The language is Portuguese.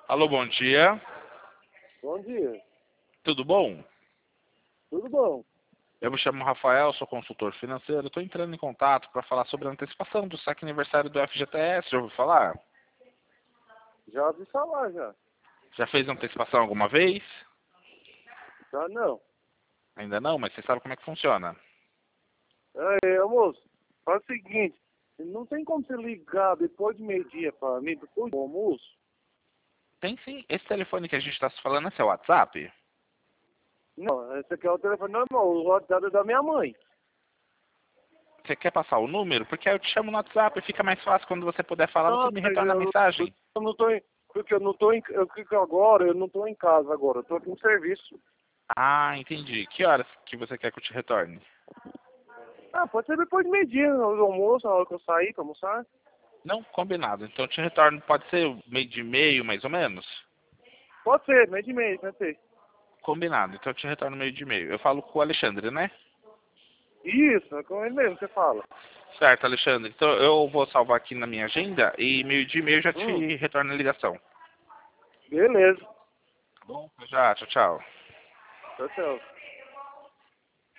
Alô, bom dia. Bom dia. Tudo bom? Tudo bom? Eu me chamo Rafael, sou consultor financeiro. Estou entrando em contato para falar sobre a antecipação do saque aniversário do FGTS. Já ouviu falar? Já ouvi falar, já. Já fez antecipação alguma vez? Já não. Ainda não, mas você sabe como é que funciona. Aí, moço, faz o seguinte. Não tem como você ligar depois de meio-dia para mim, depois do almoço? Tem sim. Esse telefone que a gente está se falando é seu WhatsApp? Não, esse aqui é o telefone normal, o WhatsApp é da minha mãe. Você quer passar o número? Porque aí eu te chamo no WhatsApp, fica mais fácil quando você puder falar, você Não, me mas retorna a mensagem. eu não tô em... Porque eu não tô em... Eu fico agora, eu não tô em casa agora. Eu tô aqui no serviço. Ah, entendi. Que horas que você quer que eu te retorne? Ah, pode ser depois de meio-dia, no almoço, na hora que eu sair pra almoçar. Não, combinado. Então eu te retorno, pode ser meio de meio, mais ou menos? Pode ser, meio de meio, pode ser. Combinado. Então eu te retorno meio de meio. Eu falo com o Alexandre, né? Isso, é com ele mesmo que você fala. Certo, Alexandre. Então eu vou salvar aqui na minha agenda e meio de meio eu já Hum, te retorno a ligação. beleza. Tá bom? Já, tchau, tchau. Tchau, tchau.